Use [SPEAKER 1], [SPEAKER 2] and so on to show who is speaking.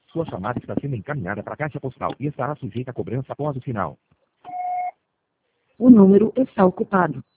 [SPEAKER 1] Sua chamada está sendo encaminhada para a caixa postal e estará sujeita a cobrança após o sinal.
[SPEAKER 2] O número está ocupado.